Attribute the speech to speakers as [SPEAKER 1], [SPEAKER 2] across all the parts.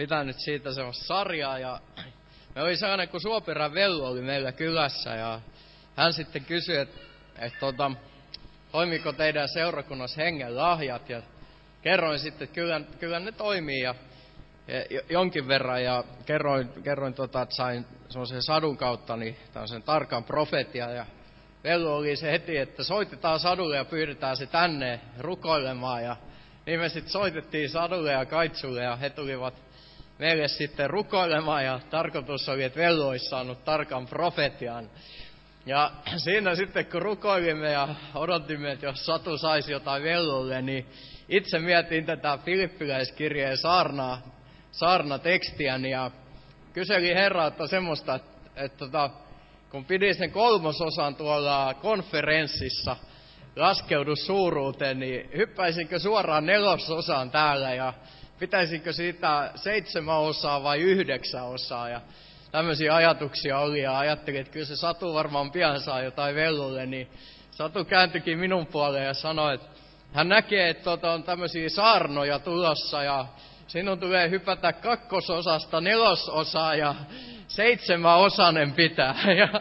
[SPEAKER 1] Pitänyt siitä semmoista sarjaa ja me oli sellainen, kun Suoperän Vellu oli meillä kylässä ja hän sitten kysyi, että toimiko teidän seurakunnassa hengen lahjat ja kerroin sitten, että kyllä ne toimii ja jonkin verran ja kerroin että sain semmoisen sadun kautta niin tämmöisen tarkan profetian ja Vellu oli se heti, että soitetaan sadulle ja pyydetään se tänne rukoilemaan ja niin me sitten soitettiin sadulle ja kaitsulle ja he tulivat meille sitten rukoilemaan ja tarkoitus oli, että Vellu olisi saanut tarkan profetian. Ja siinä sitten kun rukoilimme ja odotimme, että jos Satu saisi jotain Vellulle, niin itse mietin tätä Filippiläiskirjeen saarnatekstiäni ja kyselin Herralta semmoista, että kun pidin sen 3/3 tuolla konferenssissa laskeudu suuruuteen, niin hyppäisinkö suoraan 4/4 täällä ja pitäisinkö siitä 7 vai 9 ja tämmöisiä ajatuksia oli ja ajattelin, että kyllä se Satu varmaan pian saa jotain Vellulle, niin Satu kääntyikin minun puoleen ja sanoi, että hän näkee, että on tämmöisiä saarnoja tulossa ja sinun tulee hypätä 2/4 4/4 ja 7 pitää.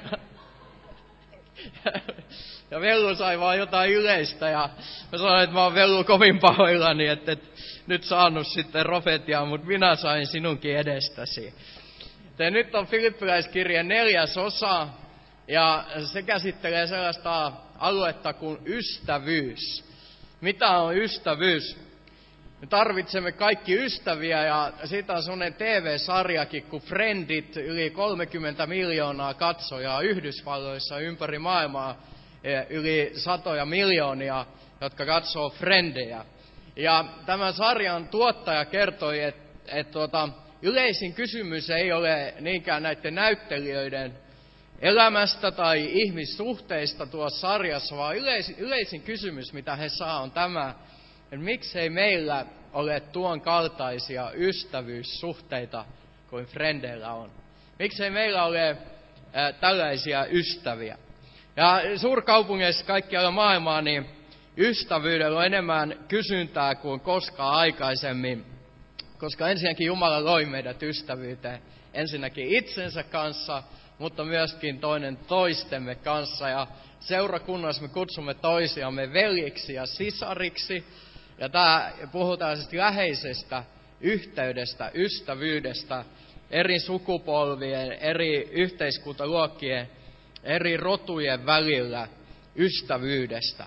[SPEAKER 1] Ja Vellu sai vaan jotain yleistä ja mä sanoin, että mä oon Vellu kovin pahoillani, että et nyt saanut sitten profetiaa, mutta minä sain sinunkin edestäsi. Ja nyt on Filippiläiskirjeen 4. ja se käsittelee sellaista aluetta kuin ystävyys. Mitä on ystävyys? Me tarvitsemme kaikki ystäviä ja siitä on sellainen TV-sarjakin kuin Friendit, yli 30 miljoonaa katsojaa Yhdysvalloissa ympäri maailmaa, yli 100 miljoonia, jotka katsoo Friendejä. Ja tämän sarjan tuottaja kertoi, että yleisin kysymys ei ole niinkään näiden näyttelijöiden elämästä tai ihmissuhteista tuossa sarjassa, vaan yleisin kysymys, mitä he saa, on tämä, että miksei meillä ole tuon kaltaisia ystävyyssuhteita kuin Frendeillä on. Miksei meillä ole tällaisia ystäviä. Ja suurkaupungeissa kaikkialla maailmaa, niin ystävyydellä on enemmän kysyntää kuin koskaan aikaisemmin. Koska ensinnäkin Jumala loi meidät ystävyyteen. Ensinnäkin itsensä kanssa, mutta myöskin toinen toistemme kanssa. Ja seurakunnassa me kutsumme toisiamme veljiksi ja sisariksi. Ja puhutaan siis läheisestä yhteydestä, ystävyydestä, eri sukupolvien, eri yhteiskuntaluokkien, eri rotujen välillä ystävyydestä.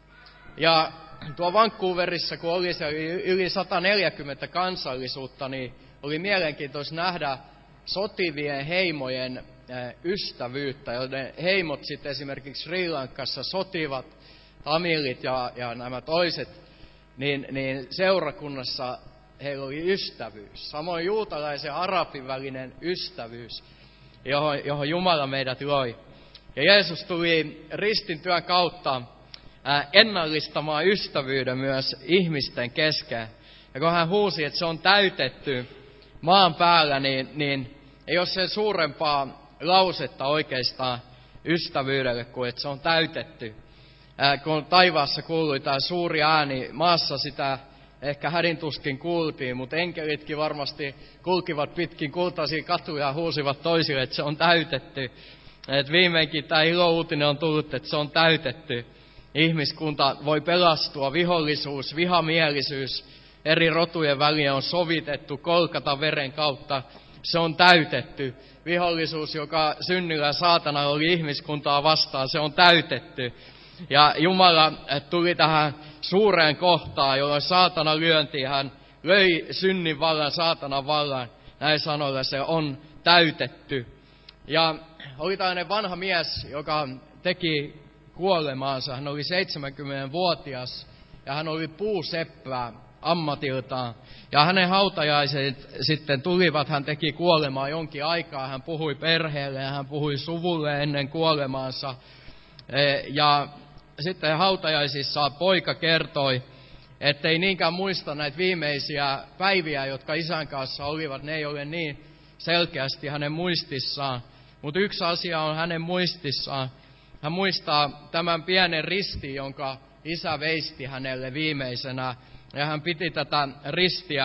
[SPEAKER 1] Ja tuo Vancouverissa, kun oli se yli 140 kansallisuutta, niin oli mielenkiintoista nähdä sotivien heimojen ystävyyttä, joiden heimot sitten esimerkiksi Sri Lankassa sotivat, tamilit ja nämä toiset, niin seurakunnassa heillä oli ystävyys. Samoin juutalaisen ja arabin välinen ystävyys, johon Jumala meidät loi. Ja Jeesus tuli ristin työn kautta ennallistamaan ystävyyden myös ihmisten kesken. Ja kun hän huusi, että se on täytetty maan päällä, niin ei ole sen suurempaa lausetta oikeastaan ystävyydelle kuin, että se on täytetty. Kun taivaassa kuului tämä suuri ääni, maassa sitä ehkä hädintuskin kuultiin, mutta enkelitkin varmasti kulkivat pitkin kultaisia katuja ja huusivat toisille, että se on täytetty. Että viimeinkin tämä ilouutinen on tullut, että se on täytetty. Ihmiskunta voi pelastua, vihollisuus, vihamielisyys, eri rotujen väliin on sovitettu Golgatan veren kautta. Se on täytetty. Vihollisuus, joka synnillä saatana oli ihmiskuntaa vastaan, se on täytetty. Ja Jumala tuli tähän suureen kohtaan, jolloin saatana lyöntiin. Hän löi synnin vallan, saatanan vallan. Näin sanoilla se on täytetty. Ja oli tällainen vanha mies, joka teki kuolemaansa. Hän oli 70-vuotias ja hän oli puuseppä ammatiltaan. Ja hänen hautajaiset sitten tulivat, hän teki kuolemaa jonkin aikaa. Hän puhui perheelle ja hän puhui suvulle ennen kuolemaansa. Ja sitten hautajaisissa poika kertoi, ettei niinkään muista näitä viimeisiä päiviä, jotka isän kanssa olivat. Ne ei ole niin selkeästi hänen muistissaan. Mutta yksi asia on hänen muistissaan. Hän muistaa tämän pienen ristin, jonka isä veisti hänelle viimeisenä. Ja hän piti tätä ristiä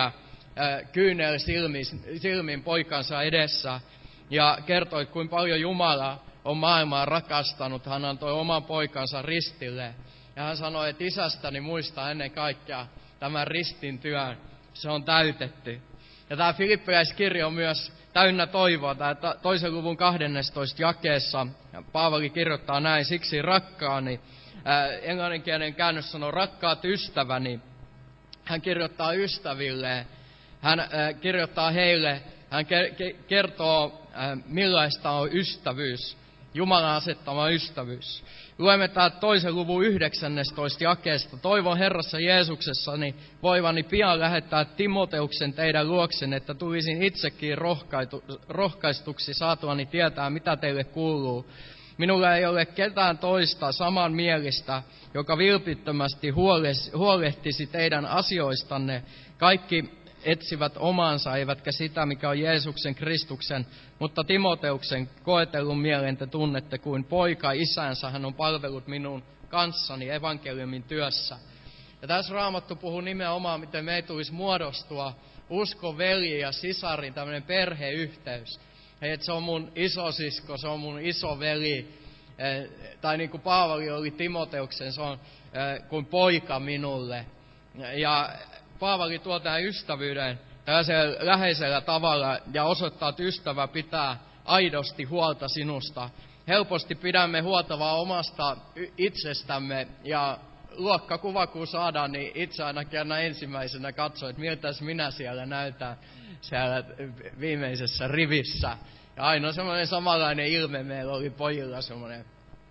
[SPEAKER 1] kyynel silmin poikansa edessä ja kertoi, kuinka paljon Jumala on maailmaa rakastanut. Hän antoi oman poikansa ristille. Ja hän sanoi, että isästäni muistaa ennen kaikkea tämän ristin työn. Se on täytetty. Ja tämä Filippiläiskirja on myös täynnä toivoa. Tämä 2. luvun 12. jakeessa Paavali kirjoittaa näin: siksi rakkaani, englanninkielinen käännös sanoo rakkaat ystäväni. Hän kirjoittaa ystävilleen, hän kirjoittaa heille, hän kertoo millaista on ystävyys, Jumalan asettama ystävyys. Luemme täältä 2. luvun 19. jakeesta. Toivon Herrassa Jeesuksessani voivani pian lähettää Timoteuksen teidän luoksenne, että tulisin itsekin rohkaistuksi saatuani tietää, mitä teille kuuluu. Minulla ei ole ketään toista samanmielistä, joka vilpittömästi huolehtisi teidän asioistanne. Kaikki etsivät omansa, eivätkä sitä, mikä on Jeesuksen Kristuksen, mutta Timoteuksen koetellun mielen te tunnette kuin poika isänsä. Hän on palvellut minun kanssani evankeliumin työssä. Ja tässä Raamattu puhuu nimenomaan, miten me ei tulisi muodostua uskon veli ja sisarin tämmöinen perheyhteys. Että se on mun isosisko, se on mun isoveli, tai niin kuin Paavali oli Timoteuksen, se on kuin poika minulle. Ja Paavali tuo tämän ystävyyden tällaisella läheisellä tavalla ja osoittaa, että ystävä pitää aidosti huolta sinusta. Helposti pidämme huolta vaan omasta itsestämme ja luokkakuva kun saadaan, niin itse ainakin aina ensimmäisenä katsoin, että miltäs minä siellä näytän siellä viimeisessä rivissä. Ja aina semmoinen samanlainen ilme meillä oli pojilla, semmoinen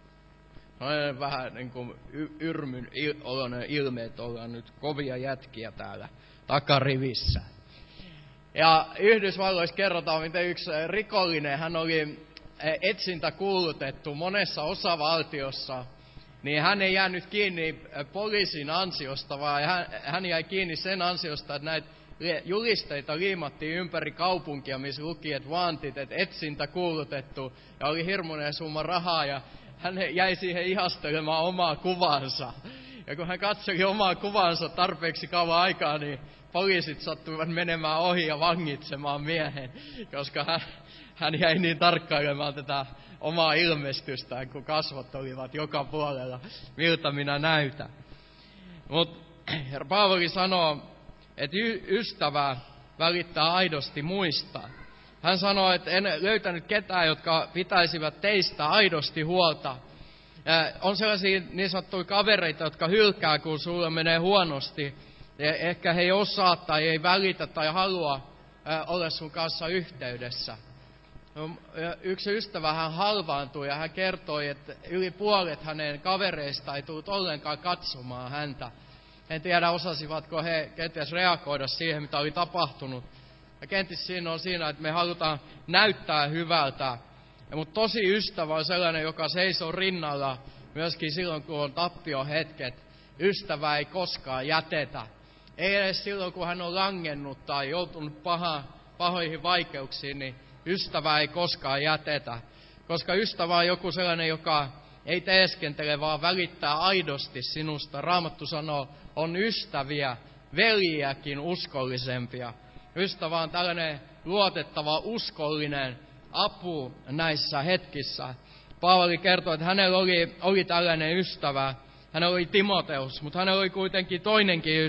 [SPEAKER 1] vähän niin kuin oloinen ilme, että ollaan nyt kovia jätkiä täällä takarivissä. Ja Yhdysvalloissa kerrotaan, miten yksi rikollinen, hän oli etsintäkuulutettu monessa osavaltiossa, niin hän ei jäänyt kiinni poliisin ansiosta, vaan hän jäi kiinni sen ansiosta, että näitä julisteita liimattiin ympäri kaupunkia, missä luki, että wanted, että etsintä kuulutettu, ja oli hirmuinen summa rahaa, ja hän jäi siihen ihastelemaan omaa kuvansa. Ja kun hän katsoi omaa kuvansa tarpeeksi kauan aikaa, niin poliisit sattuivat menemään ohi ja vangitsemaan miehen, koska hän jäi niin tarkkailemaan tätä omaa ilmestystään, kun kasvot olivat joka puolella, miltä minä näytän. Mutta Paavali sanoo, että ystävä välittää aidosti muista. Hän sanoo, että en löytänyt ketään, jotka pitäisivät teistä aidosti huolta. On sellaisia niin sanottuja kavereita, jotka hylkää, kun sulle menee huonosti. Ehkä he ei osaa tai ei välitä tai halua olla sun kanssa yhteydessä. Yksi ystävä hän halvaantui ja hän kertoi, että yli puolet hänen kavereista ei tullut ollenkaan katsomaan häntä. En tiedä, osasivatko he kenties reagoida siihen, mitä oli tapahtunut. Ja kenties siinä on siinä, että me halutaan näyttää hyvältä. Mutta tosi ystävä on sellainen, joka seisoo rinnalla myöskin silloin, kun on tappiohetket. Ystävää ei koskaan jätetä. Ei edes silloin, kun hän on langennut tai joutunut pahoihin vaikeuksiin, niin ystävää ei koskaan jätetä. Koska ystävä on joku sellainen, joka ei teeskentele, vaan välittää aidosti sinusta. Raamattu sanoo, on ystäviä, veljiäkin uskollisempia. Ystävä on tällainen luotettava, uskollinen apu näissä hetkissä. Paavali kertoo, että hänellä oli tällainen ystävä. Hänellä oli Timoteus, mutta hänellä oli kuitenkin toinenkin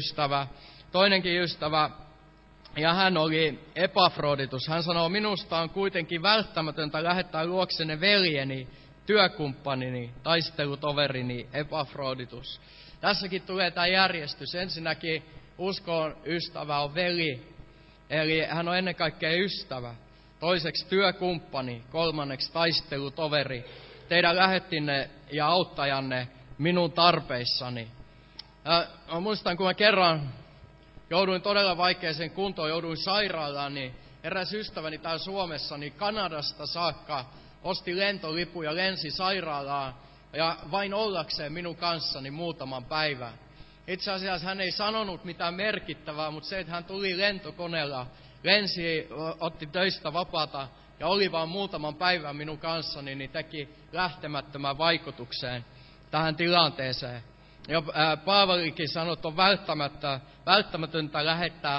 [SPEAKER 1] ystävä, ja hän oli Epafroditus. Hän sanoo, minusta on kuitenkin välttämätöntä lähettää luoksenne veljeni, työkumppanini, taistelutoverini Epafroditus. Tässäkin tulee tämä järjestys. Ensinnäkin uskon ystävä on veli, eli hän on ennen kaikkea ystävä. Toiseksi työkumppani, kolmanneksi taistelutoveri, teidän lähettinne ja auttajanne minun tarpeissani. Mä muistan, kun mä kerran jouduin todella vaikeaseen kuntoon, jouduin sairaalaan, niin eräs ystäväni täällä Suomessa, niin Kanadasta saakka osti lentolipun ja lensi sairaalaan ja vain ollakseen minun kanssani muutaman päivän. Itse asiassa hän ei sanonut mitään merkittävää, mutta se, että hän tuli lentokoneella, lensi, otti töistä vapaata ja oli vain muutaman päivän minun kanssani, niin teki lähtemättömän vaikutukseen tähän tilanteeseen. Ja Paavalikin sanoi, että on välttämätöntä lähettää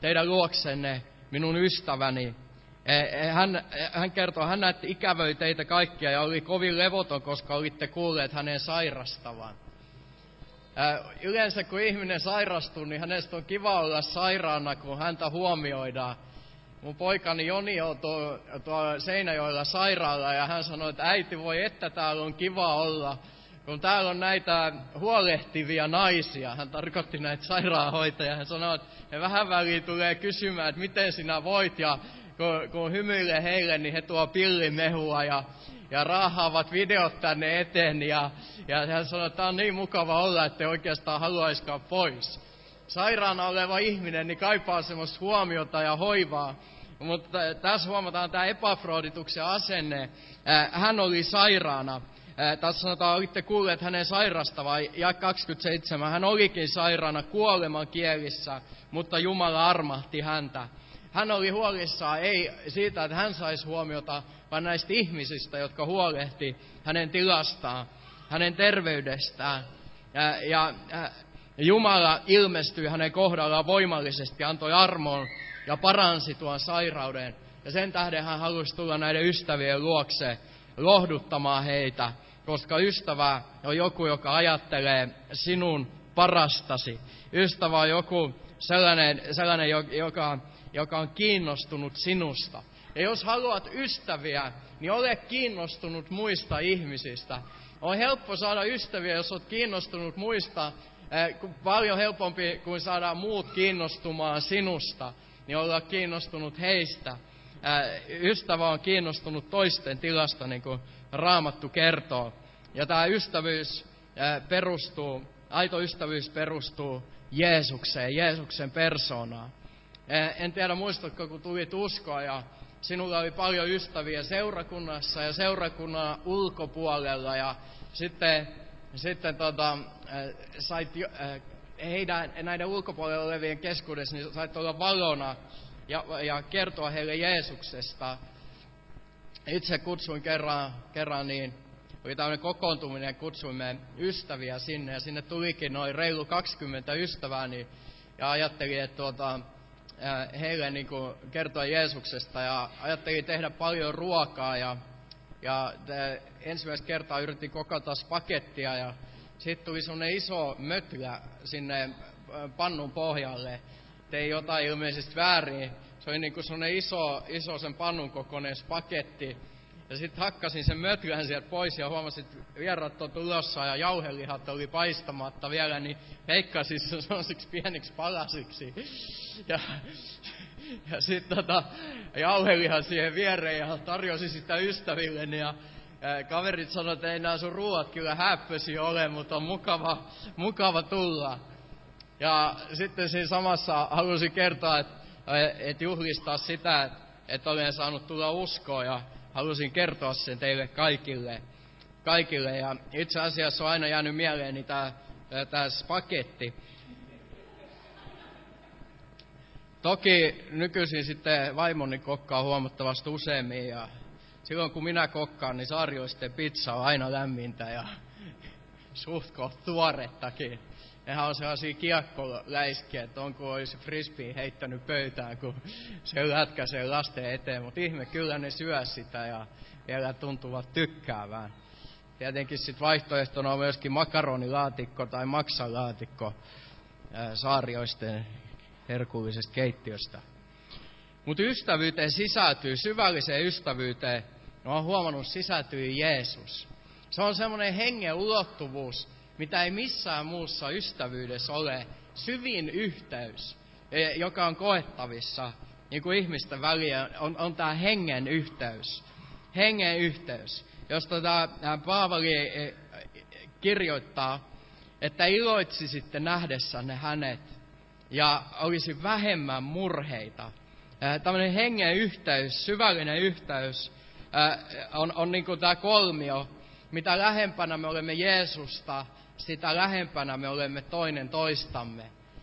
[SPEAKER 1] teidän luoksenne minun ystäväni. Hän kertoo, hän näytti ikävöi teitä kaikkia ja oli kovin levoton, koska olitte kuulleet hänen sairastavan. Yleensä kun ihminen sairastuu, niin hänestä on kiva olla sairaana, kun häntä huomioidaan. Mun poikani Joni on tuolla Seinäjoella sairaala ja hän sanoi, että äiti voi että täällä on kiva olla, kun täällä on näitä huolehtivia naisia. Hän tarkoitti näitä sairaanhoitajia. Hän sanoi, että he vähän väliin tulee kysymään, että miten sinä voit ja kun hymyilee heille, niin he tuo pillimehua ja raahaavat videot tänne eteen. Ja hän sanoi, että tämä on niin mukava olla, että ei oikeastaan haluaisikaan pois. Sairaana oleva ihminen niin kaipaa semmoista huomiota ja hoivaa. Mutta tässä huomataan tämä Epafrodituksen asenne. Hän oli sairaana. Tässä sanotaan, olitte kuulleet hänen sairastavan, ja 27. Hän olikin sairaana kuoleman kielissä, mutta Jumala armahti häntä. Hän oli huolissaan ei siitä, että hän saisi huomiota, vaan näistä ihmisistä, jotka huolehti hänen tilastaan, hänen terveydestään. Ja Jumala ilmestyi hänen kohdallaan voimallisesti, antoi armon ja paransi tuon sairauden. Ja sen tähden hän halusi tulla näiden ystävien luokse lohduttamaan heitä, koska ystävä on joku, joka ajattelee sinun parastasi. Ystävä on joku sellainen joka on kiinnostunut sinusta. Ja jos haluat ystäviä, niin ole kiinnostunut muista ihmisistä. On helppo saada ystäviä, jos olet kiinnostunut muista, paljon helpompi kuin saada muut kiinnostumaan sinusta, niin olla kiinnostunut heistä. Ystävä on kiinnostunut toisten tilasta, niin kuin Raamattu kertoo. Ja tämä aito ystävyys perustuu Jeesukseen, Jeesuksen persoonaan. En tiedä, muistatko, kun tulit uskoa ja sinulla oli paljon ystäviä seurakunnassa ja seurakunnan ulkopuolella. Ja sitten sait näiden ulkopuolella olevien keskuudessa, niin sait olla valona ja kertoa heille Jeesuksesta. Itse kutsuin kerran niin, oli tämmöinen kokoontuminen, kutsuimme ystäviä sinne ja sinne tulikin noin reilu 20 ystävää, niin, ja ajattelin, että heille niin kuin kertoa Jeesuksesta ja ajattelin tehdä paljon ruokaa ja ensimmäistä kertaa yritin kokata spagettia ja sitten tuli semmoinen iso mötlä sinne pannun pohjalle. Tein jotain ilmeisesti väärin. Se oli niin kuin semmoinen iso sen pannun kokoinen spagetti. Ja sitten hakkasin sen mötlän sieltä pois ja huomasin, että vierat on tulossa ja jauhelihat oli paistamatta vielä, niin heikkasin sen sellaisiksi pieniksi palasiksi. Ja sitten jauhelihat siihen viereen ja tarjosin sitä ystävilleni ja kaverit sanoivat, että ei nämä sun ruuat kyllä häppösi ole, mutta on mukava tulla. Ja sitten siinä samassa halusin kertoa, että juhlistaa sitä, että olen saanut tulla uskoon ja halusin kertoa sen teille kaikille. Ja itse asiassa on aina jäänyt mieleeni tämä spagetti. Toki nykyisin sitten vaimoni kokkaa huomattavasti useammin ja silloin kun minä kokkaan, niin Saarioisten pizza on aina lämmintä ja suht koht tuorettakin. Nehän on sellaisia kiekkoläiskiä, että onko olisi frisbeen heittänyt pöytään, kun se lätkäsee lasten eteen. Mutta ihme, kyllä ne syö sitä ja vielä tuntuvat tykkäävän. Tietenkin sitten vaihtoehtona on myöskin makaronilaatikko tai maksalaatikko Saarioisten herkullisesta keittiöstä. Mutta ystävyyteen sisältyy, syvälliseen ystävyyteen, olen huomannut, sisältyy Jeesus. Se on semmoinen hengen ulottuvuus, mitä ei missään muussa ystävyydessä ole. Syvin yhteys, joka on koettavissa niin kuin ihmisten väliä, on tämä hengen yhteys. Hengen yhteys, josta Paavali kirjoittaa, että iloitsisitte nähdessänne hänet ja olisi vähemmän murheita. Tämmöinen hengen yhteys, syvällinen yhteys on niin kuin tämä kolmio. Mitä lähempänä me olemme Jeesusta, sitä lähempänä me olemme toinen toistamme.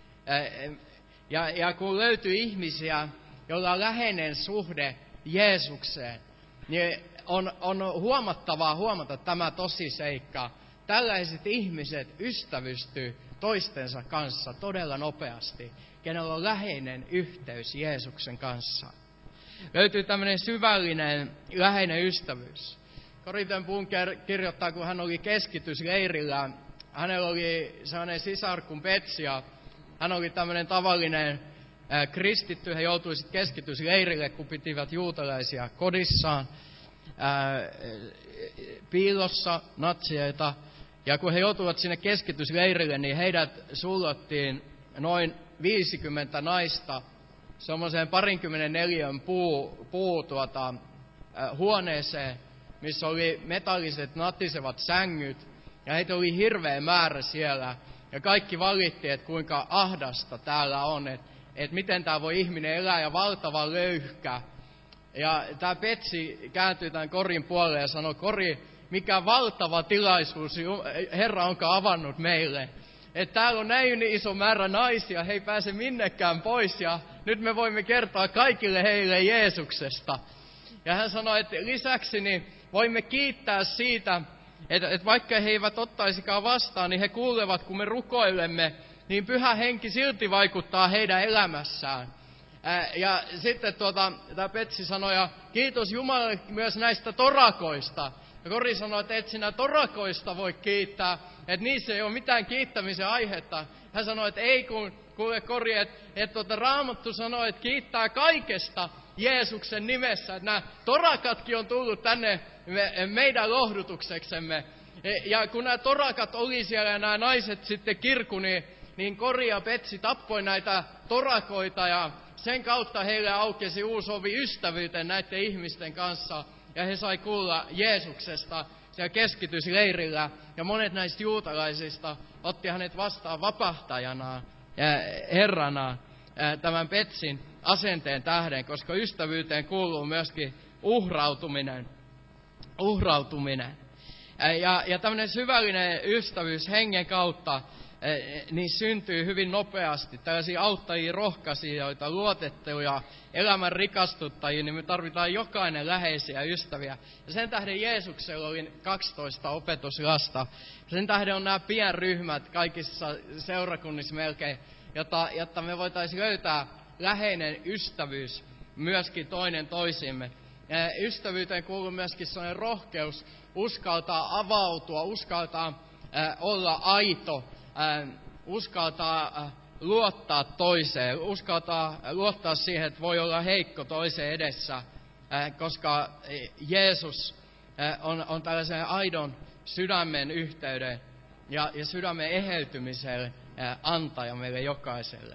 [SPEAKER 1] Ja kun löytyy ihmisiä, joilla on läheinen suhde Jeesukseen, niin on huomattavaa huomata tämä tosiseikka. Tällaiset ihmiset ystävystyy toistensa kanssa todella nopeasti, kenellä on läheinen yhteys Jeesuksen kanssa. Löytyy tämmöinen syvällinen, läheinen ystävyys. Corrie ten Boom kirjoittaa, kun hän oli keskitysleirillä. Hänellä oli sellainen sisar kuin Betsy, ja hän oli tämmöinen tavallinen kristitty. He joutuivat keskitysleirille, kun pitivät juutalaisia kodissaan, piilossa natsioita. Ja kun he joutuivat sinne keskitysleirille, niin heidät sullottiin noin 50 naista semmoiseen 24 huoneeseen, missä oli metalliset natisevat sängyt, ja heitä oli hirveä määrä siellä. Ja kaikki valitti, että kuinka ahdasta täällä on, että miten täällä voi ihminen elää, ja valtava löyhkä. Ja tämä Betsy kääntyi tämän Corin puolelle ja sanoi, Corrie, mikä valtava tilaisuus Herra onkaan avannut meille. Että täällä on näin iso määrä naisia, he ei pääse minnekään pois, ja nyt me voimme kertoa kaikille heille Jeesuksesta. Ja hän sanoi, että lisäksi niin voimme kiittää siitä, että vaikka he eivät ottaisikaan vastaan, niin he kuulevat, kun me rukoilemme, niin Pyhä Henki silti vaikuttaa heidän elämässään. Ja sitten tämä Betsy sanoi, ja kiitos Jumalalle myös näistä torakoista. Ja Corrie sanoi, että et sinä torakoista voi kiittää, että niissä ei ole mitään kiittämisen aihetta. Hän sanoi, että ei kuule Corrie, että Raamattu sanoi, että kiittää kaikesta Jeesuksen nimessä. Että nämä torakatkin on tullut tänne meidän lohdutukseksemme. Ja kun nämä torakat oli siellä ja nämä naiset sitten kirkui, niin Corrie ja Betsy tappoi näitä torakoita, ja sen kautta heille aukesi uusi ovi ystävyyteen näiden ihmisten kanssa. Ja he sai kuulla Jeesuksesta siellä keskitysleirillä. Ja monet näistä juutalaisista otti hänet vastaan vapahtajanaan ja herranaan tämän Betsyn asenteen tähden, koska ystävyyteen kuuluu myöskin uhrautuminen. Ja tämmöinen syvällinen ystävyys hengen kautta niin syntyy hyvin nopeasti. Tällaisia auttajia, rohkaisijoita, luotettuja, elämän rikastuttajia, niin me tarvitaan jokainen läheisiä ystäviä. Ja sen tähden Jeesuksella oli 12 opetuslasta. Sen tähden on nämä pienryhmät kaikissa seurakunnissa melkein, jotta me voitaisiin löytää läheinen ystävyys myöskin toinen toisimme. Ystävyyteen kuuluu myöskin sellainen rohkeus, uskaltaa avautua, uskaltaa olla aito, uskaltaa luottaa toiseen, uskaltaa luottaa siihen, että voi olla heikko toisen edessä, koska Jeesus on tällaisen aidon sydämen yhteyden ja sydämen eheytymiselle antaja meille jokaiselle.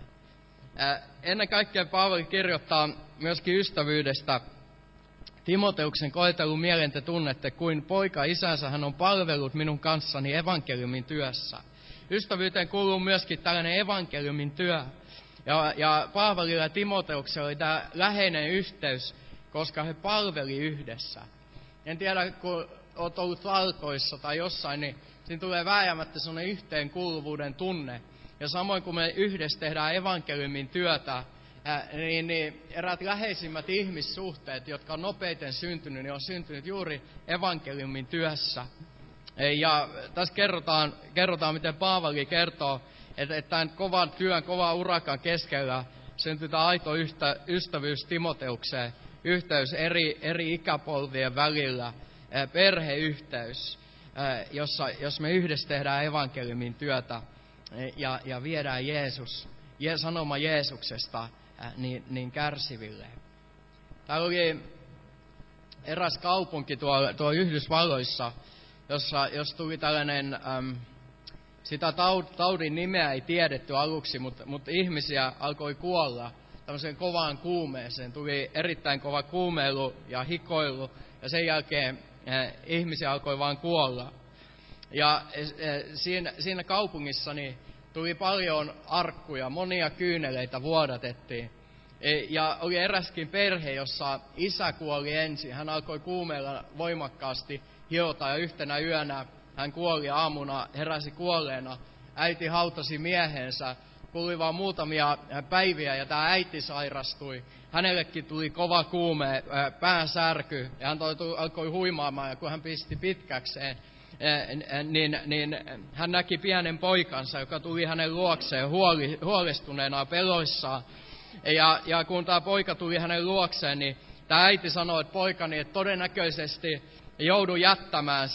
[SPEAKER 1] Ennen kaikkea Paavali kirjoittaa myöskin ystävyydestä. Timoteuksen koetellut mielen te tunnette, kuin poika isänsä hän on palvellut minun kanssani evankeliumin työssä. Ystävyyteen kuuluu myöskin tällainen evankeliumin työ. Ja Paavalilla ja Timoteuksella oli tämä läheinen yhteys, koska he palveli yhdessä. En tiedä, kun olet ollut valkoissa tai jossain, niin siinä tulee vääjäämättä sellainen yhteenkuuluvuuden tunne. Ja samoin kun me yhdessä tehdään evankeliumin työtä, niin eräät läheisimmät ihmissuhteet, jotka on nopeiten syntynyt, niin on syntynyt juuri evankeliumin työssä. Ja tässä kerrotaan miten Paavali kertoo, että tämän kovan työn, kovan urakan keskellä syntyi tämä aito ystävyys Timoteukseen, yhteys eri ikäpolvien välillä, perheyhteys, jos me yhdessä tehdään evankeliumin työtä ja viedään sanoma Jeesuksesta niin kärsiville. Täällä oli eräs kaupunki tuolla Yhdysvalloissa, jos tuli tällainen, sitä taudin nimeä ei tiedetty aluksi, mutta ihmisiä alkoi kuolla tämmöiseen kovaan kuumeeseen. Tuli erittäin kova kuumeilu ja hikoilu, ja sen jälkeen ihmisiä alkoi vaan kuolla. Ja siinä kaupungissa niin tuli paljon arkkuja, monia kyyneleitä vuodatettiin. Ja oli eräskin perhe, jossa isä kuoli ensin. Hän alkoi kuumeilla voimakkaasti hiota ja yhtenä yönä hän kuoli, aamuna heräsi kuolleena. Äiti hautasi miehensä. Kului vaan muutamia päiviä ja tämä äiti sairastui. Hänellekin tuli kova kuume, päänsärky ja hän alkoi huimaamaan, ja kun hän pisti pitkäkseen niin hän näki pienen poikansa, joka tuli hänen luokseen huolestuneena peloissaan. Ja kun tämä poika tuli hänen luokseen, niin tämä äiti sanoi, että poikani, että todennäköisesti joudun jättämään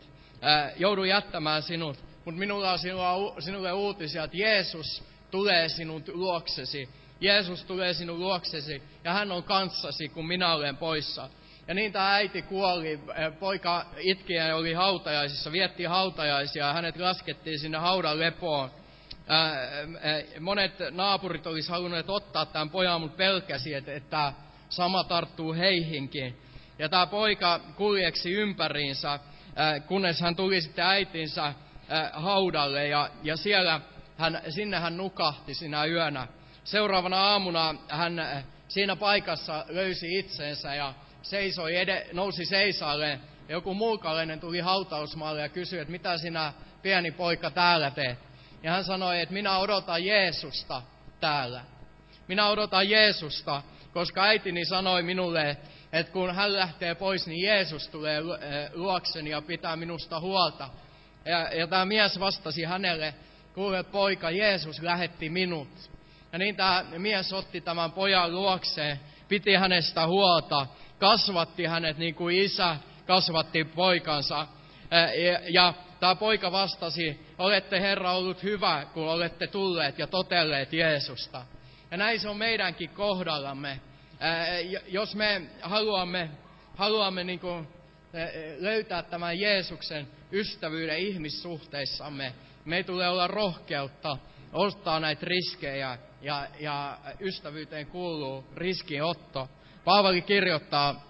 [SPEAKER 1] sinut, mutta minulla on sinulle uutisia, että Jeesus tulee sinun luoksesi. Jeesus tulee sinun luoksesi ja hän on kanssasi, kun minä olen poissa. Ja niin tämä äiti kuoli, poika itki ja oli hautajaisissa, vietti hautajaisia ja hänet laskettiin sinne haudan lepoon. Monet naapurit olisi halunneet ottaa tämän pojan, mutta pelkäsi, että sama tarttuu heihinkin. Ja tämä poika kuljeksi ympäriinsä, kunnes hän tuli sitten äitinsä haudalle ja sinne hän nukahti sinä yönä. Seuraavana aamuna hän siinä paikassa löysi itsensä ja nousi seisaalleen. Joku muukalainen tuli hautausmaalle ja kysyi, että mitä sinä pieni poika täällä teet? Ja hän sanoi, että minä odotan Jeesusta täällä. Minä odotan Jeesusta, koska äitini sanoi minulle, että kun hän lähtee pois, niin Jeesus tulee luokseni ja pitää minusta huolta. Ja tämä mies vastasi hänelle, kuule poika, Jeesus lähetti minut. Ja niin tämä mies otti tämän pojan luokseen, piti hänestä huolta, kasvatti hänet niin kuin isä kasvatti poikansa. Ja tämä poika vastasi, olette Herra ollut hyvä, kun olette tulleet ja totelleet Jeesusta. Ja näin se on meidänkin kohdallamme. Jos me haluamme niin kuin löytää tämän Jeesuksen ystävyyden ihmissuhteissamme, me tulee olla rohkeutta ottaa näitä riskejä ja ystävyyteen kuuluu riskinotto. Paavali kirjoittaa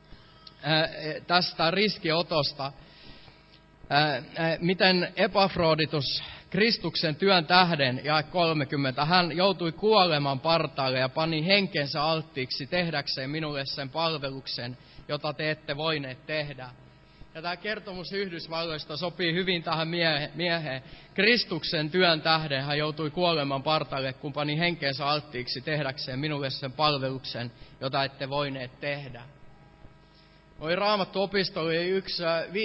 [SPEAKER 1] tästä riskiotosta, miten Epafroditus Kristuksen työn tähden, jae 30, hän joutui kuoleman partaalle ja pani henkensä alttiiksi tehdäkseen minulle sen palveluksen, jota te ette voineet tehdä. Ja tämä kertomus Yhdysvalloista sopii hyvin tähän mieheen. Kristuksen työn tähden hän joutui kuoleman partaalle, kun pani henkensä alttiiksi tehdäkseen minulle sen palveluksen, jota ette voineet tehdä. Oli Raamattu-opisto, oli yksi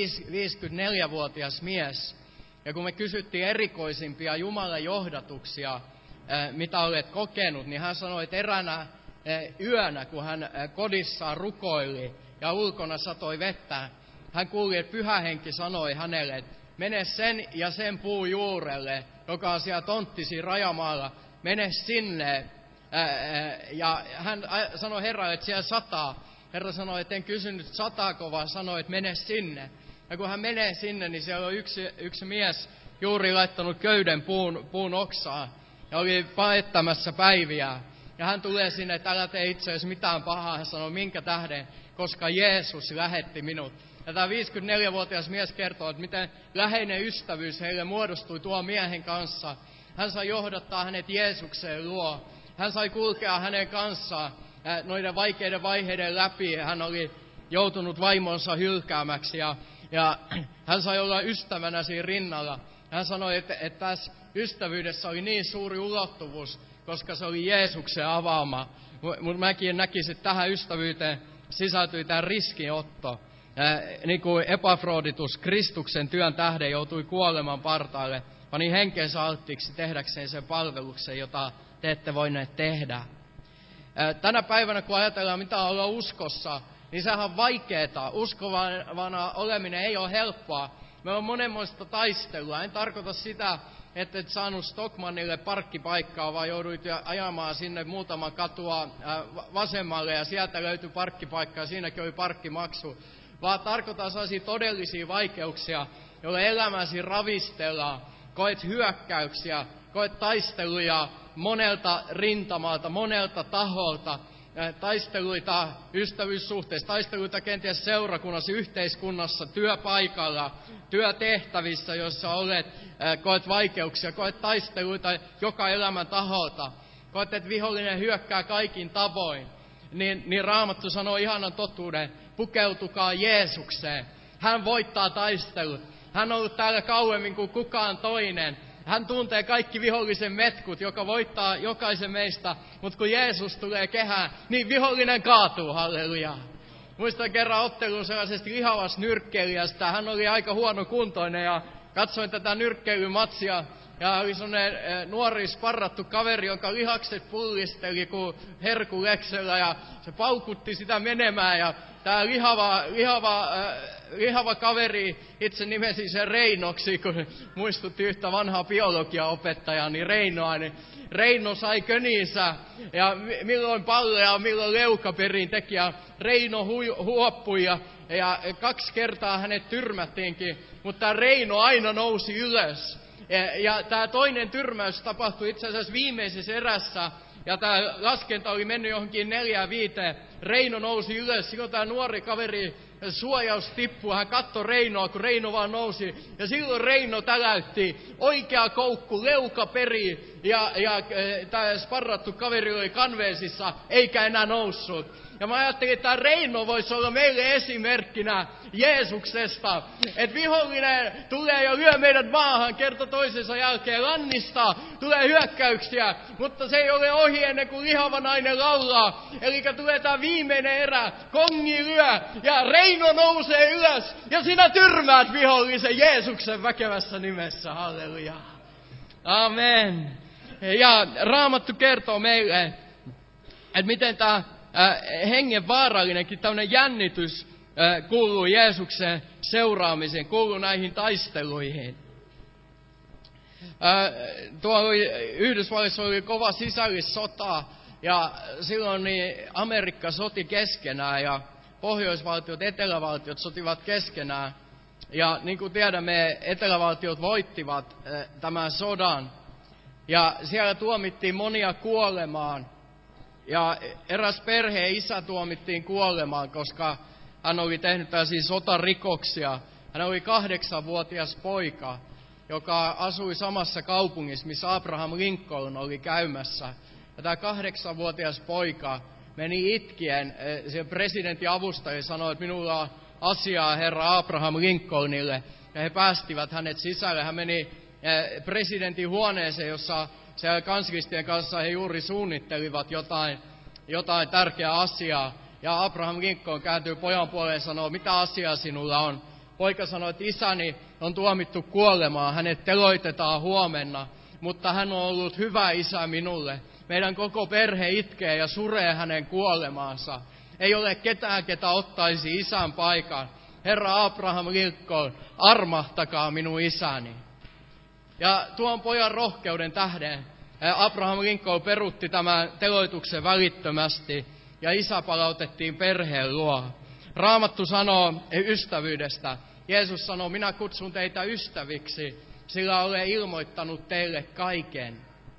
[SPEAKER 1] 54-vuotias mies. Ja kun me kysyttiin erikoisimpia Jumalan johdatuksia, mitä olet kokenut, niin hän sanoi, että eräänä yönä, kun hän kodissaan rukoili ja ulkona satoi vettä, hän kuuli, että Pyhä Henki sanoi hänelle, että mene sen ja sen puun juurelle, joka on siellä tonttisi rajamaalla, mene sinne. Ja hän sanoi Herralle, että siellä sataa. Herra sanoi, että en kysynyt sataako, vaan sanoi, että mene sinne. Ja kun hän menee sinne, niin siellä on yksi mies juuri laittanut köyden puun oksaan ja oli paettämässä päiviä. Ja hän tulee sinne, että älä tee itseäsi mitään pahaa. Hän sanoi, minkä tähden, koska Jeesus lähetti minut. Ja tämä 54-vuotias mies kertoo, että miten läheinen ystävyys heille muodostui tuon miehen kanssa. Hän sai johdattaa hänet Jeesukseen luo. Hän sai kulkea hänen kanssaan noiden vaikeiden vaiheiden läpi. Hän oli joutunut vaimonsa hylkäämäksi ja hän sai olla ystävänä siinä rinnalla. Hän sanoi, että tässä ystävyydessä oli niin suuri ulottuvuus, koska se oli Jeesuksen avaama. Mutta mäkin näkisin, että tähän ystävyyteen sisältyi tämä riskinotto. Niin kuin Epafroditus Kristuksen työn tähden joutui kuoleman partaalle, pani henkensä alttiiksi tehdäkseen sen palveluksen, jota te ette voineet tehdä. Tänä päivänä, kun ajatellaan, mitä on olla uskossa, niin sehän on vaikeaa. Uskovana oleminen ei ole helppoa. Meillä on monenmoista taistelua. En tarkoita sitä, että et saanut Stockmannille parkkipaikkaa, vaan jouduit ajamaan sinne muutama katua vasemmalle ja sieltä löytyi parkkipaikka ja siinäkin oli parkkimaksu. Vaan tarkoitan sellaisia todellisia vaikeuksia, joilla elämäsi ravistellaan. Koet hyökkäyksiä, koet taisteluja monelta rintamalta, monelta taholta. Taisteluita ystävyyssuhteissa, taisteluita kenties seurakunnassa, yhteiskunnassa, työpaikalla, työtehtävissä, joissa olet, koet vaikeuksia, koet taisteluita joka elämän taholta. Koet, että vihollinen hyökkää kaikin tavoin. Niin Raamattu sanoo ihanan totuuden, pukeutukaa Jeesukseen. Hän voittaa taistelut. Hän on ollut täällä kauemmin kuin kukaan toinen. Hän tuntee kaikki vihollisen metkut, joka voittaa jokaisen meistä. Mutta kun Jeesus tulee kehään, niin vihollinen kaatuu, halleluja. muistan kerran ottelun sellaisesta lihavasta nyrkkeilijästä. Hän oli aika huonokuntoinen ja katsoin tätä nyrkkeilymatsia. Ja oli sellainen nuori sparrattu kaveri, jonka lihakset pullisteli kuin herkuleksellä ja se paukutti sitä menemään. Ja tämä lihava kaveri itse nimesi sen Reinoksi, kun muistutti yhtä vanhaa biologiaopettajaa, niin Reinoa. Niin Reino sai köniinsä ja milloin palleja, milloin leukaperiin teki ja Reino huoppui ja 2 kertaa hänet tyrmättiinkin, mutta Reino aina nousi ylös. Ja tämä toinen tyrmäys tapahtui itse asiassa viimeisessä erässä. Ja tämä laskenta oli mennyt johonkin 4-5. Reino nousi ylös. Silloin tämä nuori kaveri suojaus tippui. Hän katsoi Reinoa, kun Reino vaan nousi. Ja silloin Reino täläytti. Oikea koukku, leuka peri. Ja tämä sparrattu kaveri oli kanveesissa, eikä enää noussut. Ja mä ajattelin, että tämä Reino voisi olla meille esimerkkinä Jeesuksesta. Että vihollinen tulee ja lyö meidät maahan kerta toisensa jälkeen, lannistaa, tulee hyökkäyksiä. Mutta se ei ole ohi ennen kuin lihava nainen laulaa. Eli tulee tämä viimeinen erä, kongi lyö ja Reino nousee ylös. Ja sinä tyrmäät vihollisen Jeesuksen väkevässä nimessä. Halleluja. Amen. Ja Raamattu kertoo meille, että miten tämä hengen vaarallinenkin tämmöinen jännitys kuuluu Jeesuksen seuraamiseen, kuuluu näihin taisteluihin. Tuolla Yhdysvalloissa oli kova sisällissota ja silloin niin Amerikka soti keskenään ja pohjoisvaltiot, etelävaltiot sotivat keskenään. Ja niin kuin tiedämme, etelävaltiot voittivat tämän sodan ja siellä tuomittiin monia kuolemaan. Ja eräs perheen isä tuomittiin kuolemaan, koska hän oli tehnyt tällaisia sotarikoksia. Hän oli 8-vuotias poika, joka asui samassa kaupungissa, missä Abraham Lincoln oli käymässä. Ja tämä 8-vuotias poika meni itkien, se presidentin avustaja sanoi, että minulla on asiaa herra Abraham Lincolnille. Ja he päästivät hänet sisälle. Hän meni presidentin huoneeseen, jossa siellä kanslistien kanssa he juuri suunnittelivat jotain tärkeää asiaa. Ja Abraham Lincoln kääntyy pojan puoleen ja sanoo, mitä asiaa sinulla on? Poika sanoi, että isäni on tuomittu kuolemaan, hänet teloitetaan huomenna, mutta hän on ollut hyvä isä minulle. Meidän koko perhe itkee ja suree hänen kuolemaansa. Ei ole ketään, ketä ottaisi isän paikan. Herra Abraham Lincoln, armahtakaa minun isäni. Ja tuon pojan rohkeuden tähden Abraham Lincoln peruutti tämän teloituksen välittömästi ja isä palautettiin perheen luo. Raamattu sanoo ystävyydestä. Jeesus sanoo, minä kutsun teitä ystäviksi, sillä olen ilmoittanut teille kaiken.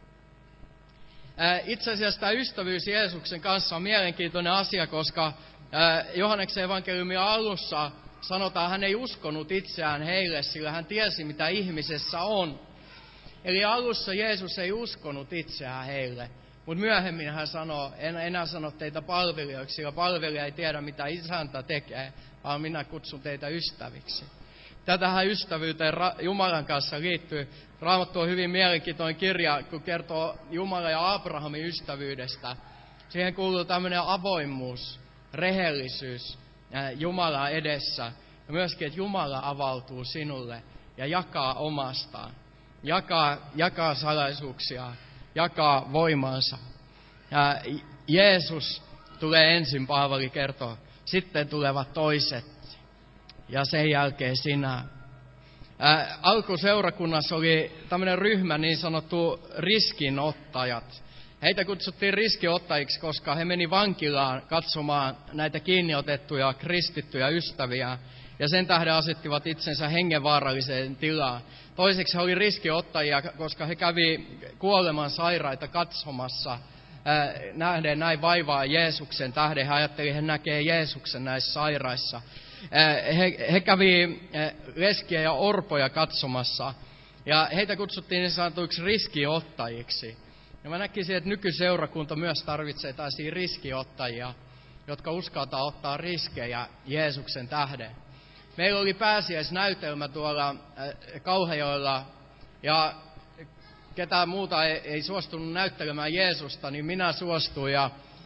[SPEAKER 1] Itse asiassa tämä ystävyys Jeesuksen kanssa on mielenkiintoinen asia, koska Johanneksen evankeliumin alussa sanotaan, hän ei uskonut itseään heille, sillä hän tiesi, mitä ihmisessä on. Eli alussa Jeesus ei uskonut itseään heille, mutta myöhemmin hän sanoo, en enää sano teitä palvelijoiksi, sillä palvelija ei tiedä, mitä isäntä tekee, vaan minä kutsun teitä ystäviksi. Tätähän ystävyyteen Jumalan kanssa liittyy. Raamattu on hyvin mielenkiintoinen kirja, kun kertoo Jumalan ja Abrahamin ystävyydestä. Siihen kuuluu tämmöinen avoimuus, rehellisyys Jumalan edessä. Ja myöskin, että Jumala avautuu sinulle ja jakaa omastaan. Jakaa salaisuuksia, jakaa voimansa. Ja Jeesus tulee ensin, Paavali kertoo, sitten tulevat toiset ja sen jälkeen sinä. Alkuseurakunnassa oli tämmöinen ryhmä, niin sanottu riskinottajat. Heitä kutsuttiin riskinottajiksi, koska he meni vankilaan katsomaan näitä kiinniotettuja kristittyjä ystäviä. Ja sen tähden asettivat itsensä hengenvaaralliseen tilaan. Toiseksi he oli riskinottajia, koska he kävi kuoleman sairaita katsomassa. Nähden näin vaivaa Jeesuksen tähden. He ajattelivat, he näkee Jeesuksen näissä sairaissa. He kävi leskiä ja orpoja katsomassa. Ja heitä kutsuttiin niin sanotuiksi riskinottajiksi. Ja mä näkisin, että nykyseurakunta myös tarvitsee tällaisia riskinottajia, jotka uskaltaa ottaa riskejä Jeesuksen tähden. Meillä oli pääsiäisnäytelmä tuolla Kauhajoella ja ketään muuta ei suostunut näyttelemään Jeesusta, niin minä suostuin ja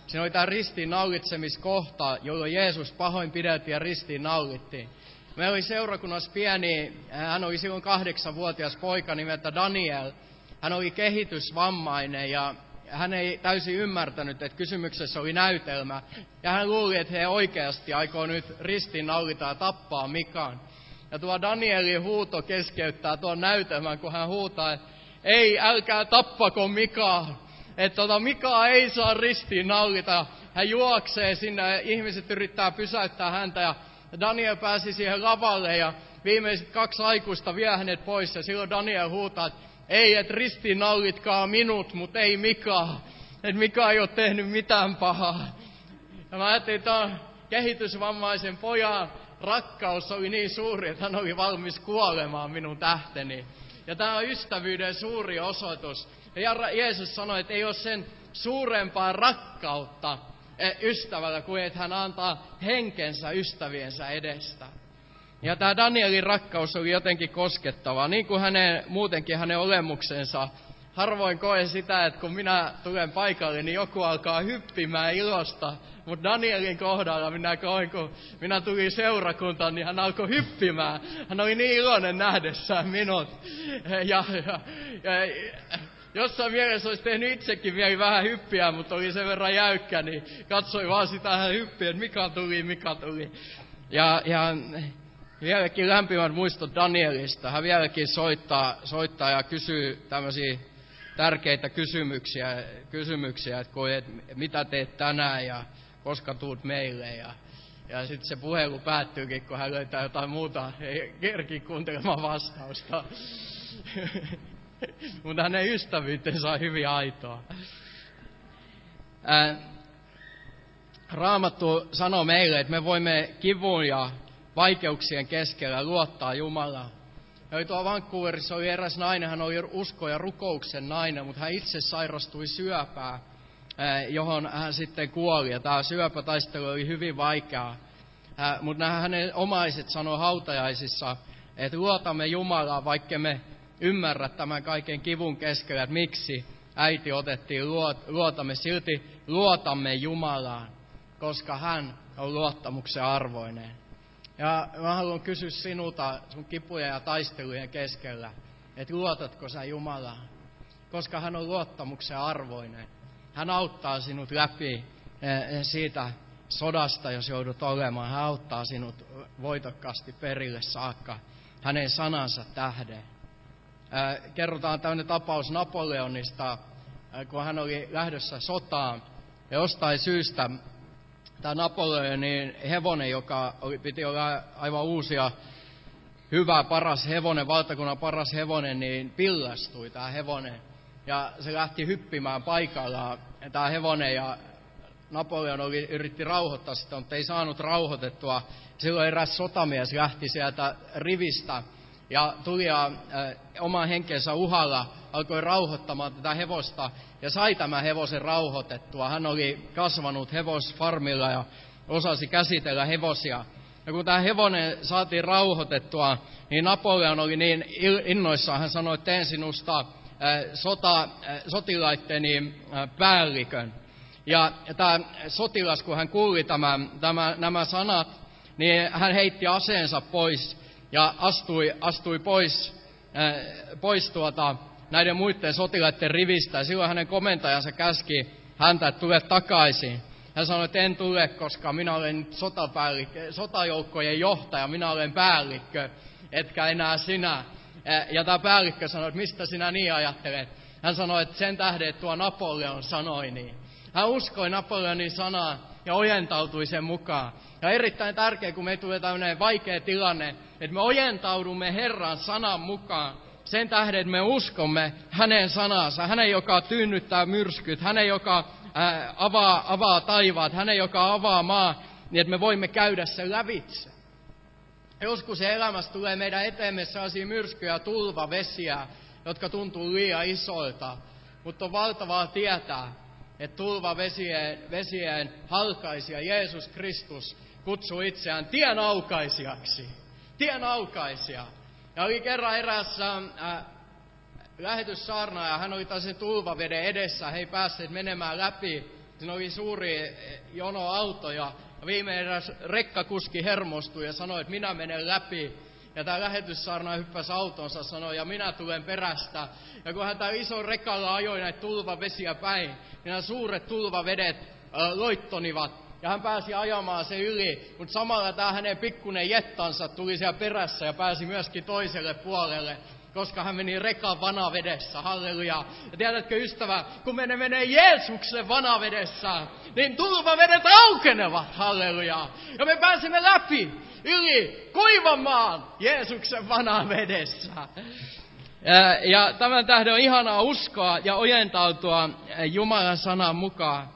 [SPEAKER 1] siinä oli tämä ristiinnaulitsemiskohta, jolloin Jeesus pahoinpideltiin ja ristiinnaulittiin. Meillä oli seurakunnassa pieni, hän oli silloin 8-vuotias poika nimeltä Daniel. Hän oli kehitysvammainen ja hän ei täysin ymmärtänyt, että kysymyksessä oli näytelmä. Ja hän luuli, että he oikeasti aikoo nyt ristiinnaulita ja tappaa Mikan. Ja tuo Danielin huuto keskeyttää tuon näytelmän, kun hän huutaa, että ei, älkää tappako Mikaa. Että Mikaa ei saa ristiinnaulita. Hän juoksee sinne ja ihmiset yrittää pysäyttää häntä. Ja Daniel pääsi siihen lavalle ja viimeiset 2 aikuista vie hänet pois. Ja silloin Daniel huutaa, että ei, että ristiinnaulitkaa minut, mutta ei Mikaa. Että Mika ei ole tehnyt mitään pahaa. Ja mä ajattelin, että tämä kehitysvammaisen pojan rakkaus oli niin suuri, että hän oli valmis kuolemaan minun tähteni. Ja tämä on ystävyyden suuri osoitus. Ja Jeesus sanoi, että ei ole sen suurempaa rakkautta ystävällä kuin että hän antaa henkensä ystäviensä edestä. Ja tämä Danielin rakkaus oli jotenkin koskettavaa, niin kuin muutenkin hänen olemuksensa. Harvoin koen sitä, että kun minä tulen paikalle, niin joku alkaa hyppimään ilosta. Mutta Danielin kohdalla minä koin, kun minä tulin seurakuntaan, niin hän alkoi hyppimään. Hän oli niin iloinen nähdessään minut. Ja jossain mielessä olisi tehnyt itsekin vielä vähän hyppiä, mutta oli sen verran jäykkä, niin katsoi vaan sitä hän hyppiä, että Mika tuli. Ja vieläkin lämpimät muistot Danielista. Hän vieläkin soittaa ja kysyy tämmöisiä tärkeitä kysymyksiä, että mitä teet tänään ja koska tuut meille. Ja sitten se puhelu päättyykin, kun hän löytää jotain muuta, ei kerki kuuntelemaan vastausta. Mutta hänen ystävyytensä on hyvin aitoa. Raamattu sanoo meille, että me voimme kivun ja vaikeuksien keskellä luottaa Jumalaan. Ja tuolla Vancouverissa oli eräs nainen, hän oli usko- ja rukouksen nainen, mutta hän itse sairastui syöpään, johon hän sitten kuoli. Ja tämä syöpätaistelu oli hyvin vaikeaa. Mutta hänen omaiset sanoi hautajaisissa, että luotamme Jumalaan, vaikka me ymmärrä tämän kaiken kivun keskellä, että miksi äiti otettiin luotamme. Silti luotamme Jumalaan, koska hän on luottamuksen arvoinen. Ja mä haluan kysyä sinulta sun kipujen ja taistelujen keskellä, että luotatko sä Jumalaan, koska hän on luottamuksen arvoinen. Hän auttaa sinut läpi siitä sodasta, jos joudut olemaan. Hän auttaa sinut voitokkaasti perille saakka hänen sanansa tähden. Kerrotaan tämmöinen tapaus Napoleonista, kun hän oli lähdössä sotaan. Ja jostain syystä tämä Napoleonin hevonen, piti olla aivan uusi ja hyvä, paras hevonen, valtakunnan paras hevonen, niin pillastui tämä hevonen. Ja se lähti hyppimään paikallaan, tämä hevonen, ja Napoleon yritti rauhoittaa sitä, mutta ei saanut rauhoitettua. Silloin eräs sotamies lähti sieltä rivistä ja tuli ja oman henkensä uhalla alkoi rauhoittamaan tätä hevosta ja sai tämän hevosen rauhoitettua. Hän oli kasvanut hevosfarmilla ja osasi käsitellä hevosia. Ja kun tämä hevonen saatiin rauhoitettua, niin Napoleon oli niin innoissaan, hän sanoi, että teen sinusta sotilaitteni päällikön. Ja tämä sotilas, kun hän kuuli nämä sanat, niin hän heitti aseensa pois ja astui pois näiden muiden sotilaiden rivistä. Ja silloin hänen komentajansa käski häntä, että tule takaisin. Hän sanoi, että en tule, koska minä olen sotajoukkojen johtaja, minä olen päällikkö, etkä enää sinä. Ja tämä päällikkö sanoi, että mistä sinä niin ajattelet? Hän sanoi, että sen tähden, että tuo Napoleon sanoi niin. Hän uskoi Napoleonin sanaan ja ojentautui sen mukaan. Ja erittäin tärkeää, kun me tulee tämmöinen vaikea tilanne, että me ojentaudumme Herran sanan mukaan. Sen tähden, että me uskomme hänen sanansa, hänen, joka tyynnyttää myrskyt, hänen, joka avaa taivaat, hänen, joka avaa maa, niin että me voimme käydä sen lävitse. Joskus elämässä tulee meidän eteemme sellaisia myrskyjä ja tulvavesiä, jotka tuntuu liian isoilta, mutta on valtavaa tietää, että tulvavesien halkaisija Jeesus Kristus kutsuu itseään tien aukaisijaksi. Tien aukaisija. Ja oli kerran erässä lähetyssaarnaaja, hän oli taas sen tulvaveden edessä, he ei päässeet menemään läpi Siinä oli suuri jono autoja. Viimein eräs rekkakuski hermostui ja sanoi, että minä menen läpi. Ja tämä lähetyssaarnaaja hyppäsi autonsa ja sanoi, ja minä tulen perästä. Ja kun hän tämä iso rekalla ajoi näitä tulvavesiä päin, niin nämä suuret tulvavedet loittonivat. Ja hän pääsi ajamaan se yli, mutta samalla tämä hänen pikkuinen jettansa tuli siellä perässä ja pääsi myöskin toiselle puolelle, koska hän meni rekan vanavedessä, halleluja. Ja tiedätkö ystävä, kun me menee Jeesuksen vanavedessä, niin tulvavedet aukenevat, halleluja. Ja me pääsemme läpi, yli kuivamaan Jeesuksen vanavedessä. Ja tämän tähden on ihanaa uskoa ja ojentautua Jumalan sanan mukaan.